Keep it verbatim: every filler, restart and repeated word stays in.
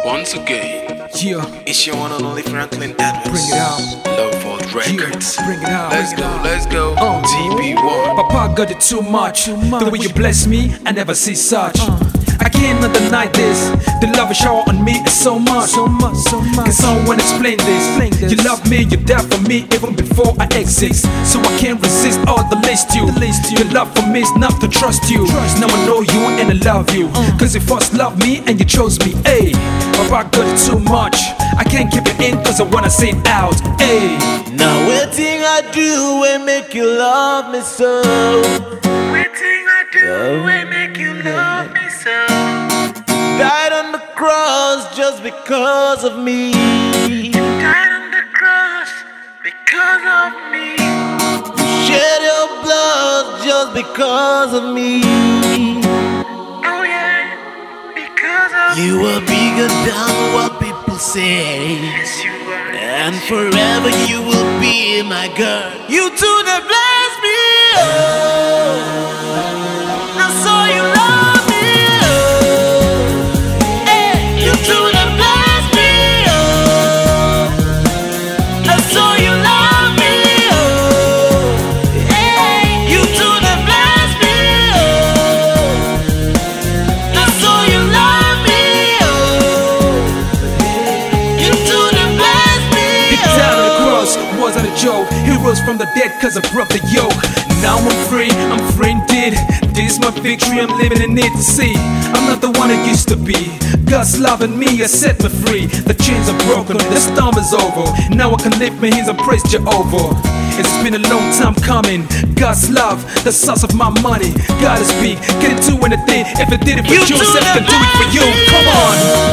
Once again, Yeah, it's your one and only Franklin Edwards. bring it out. Love Vault Records. Yeah, bring it out. Let's go, let's go. Uh. T B one. Papa got it too much. Too much. The way you bless me, I never see such. Uh. I cannot deny this. The love you shower on me is so much. So much, so much. Can someone explain this? Explain this. You love me, you die for me even before I exist. So I can't resist all the list you. The list you. Your love for me is enough to trust you. Trust now I know you and I love you. Uh. Cause you first loved me and you chose me. Ayy, Papa got it too much. I can't keep it in cause I wanna say it out. Ayy. Now waiting I do will make you love me so. Waiting I do will make you love me so. Died on the cross just because of me. Died on the cross because of me. Shed your blood just because of me. Oh yeah, because of me. You are bigger than what people say, Yes, you are. and forever you will be my girl. You too that bless me. Oh, now so you love me. Oh, hey, you too that bless me. Oh, now so you love me. Oh, hey, you too that bless me. Oh, now so you love me. Oh, you too that bless me. His down on the cross wasn't a joke. He rose from the dead cause I broke the yoke. Now I'm free, I'm free indeed. This is my victory, I'm living in it to see. I'm not the one I used to be. God's loving me, has set me free. The chains are broken, the storm is over. Now I can lift my hands and praise Jehovah. It's been a long time coming. God's love, the source of my money. Gotta speak, can it do anything? If it did it for You you, do Seth the can do it for you. best. Come on.